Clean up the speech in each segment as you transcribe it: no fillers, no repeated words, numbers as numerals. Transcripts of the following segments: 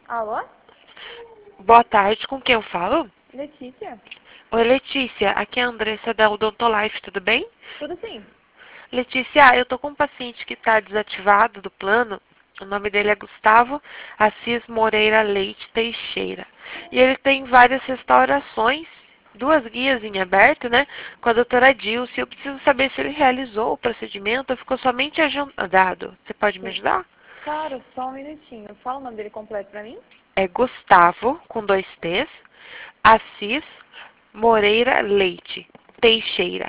Alô? Boa tarde, com quem eu falo? Letícia? Oi, Letícia, aqui é a Andressa da Odontolife, tudo bem? Tudo sim. Letícia, eu tô com um paciente que está desativado do plano, o nome dele é Gustavo Assis Moreira Leite Teixeira. E ele tem várias restaurações, duas guias em aberto, né, com a doutora Dilce. Eu preciso saber se ele realizou o procedimento ou ficou somente agendado. Você pode me Sim. ajudar? Claro, só um minutinho. Fala o nome dele completo pra mim. É Gustavo, com dois T's, Assis Moreira Leite Teixeira.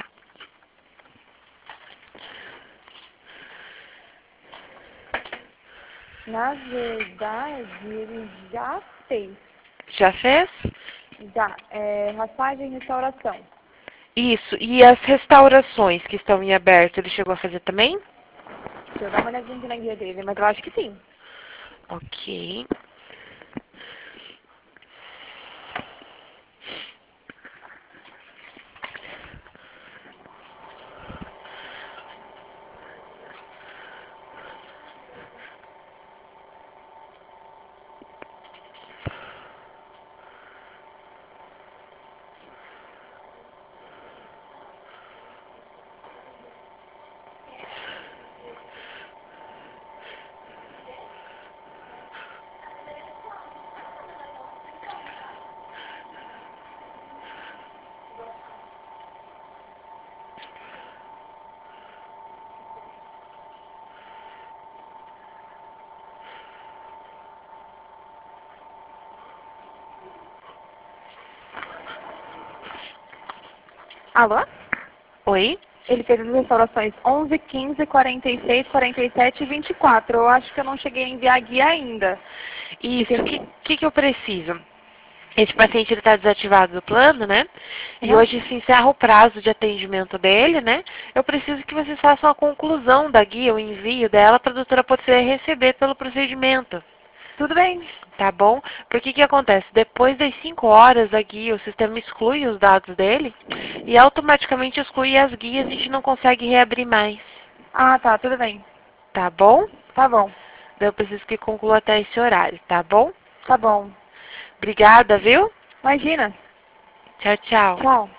Na verdade, ele já fez. Já fez? Já. Raspagem e restauração. Isso. E as restaurações que estão em aberto, ele chegou a fazer também? Deixa eu dar uma olhadinha aqui na guia dele, mas eu acho que sim. Ok. Alô? Oi? Ele fez as restaurações 11, 15, 46, 47 e 24. Eu acho que eu não cheguei a enviar a guia ainda. Isso. O que eu preciso? Esse paciente está desativado do plano, né? E Uhum. hoje se encerra o prazo de atendimento dele, né? Eu preciso que vocês façam a conclusão da guia, o envio dela, para a doutora poder receber pelo procedimento. Tudo bem. Tá bom? Porque que acontece? Depois das 5 horas da guia, o sistema exclui os dados dele e automaticamente exclui as guias e a gente não consegue reabrir mais. Ah, tá. Tudo bem. Tá bom? Tá bom. Daí eu preciso que conclua até esse horário, tá bom? Tá bom. Obrigada, viu? Imagina. Tchau, tchau. Tchau.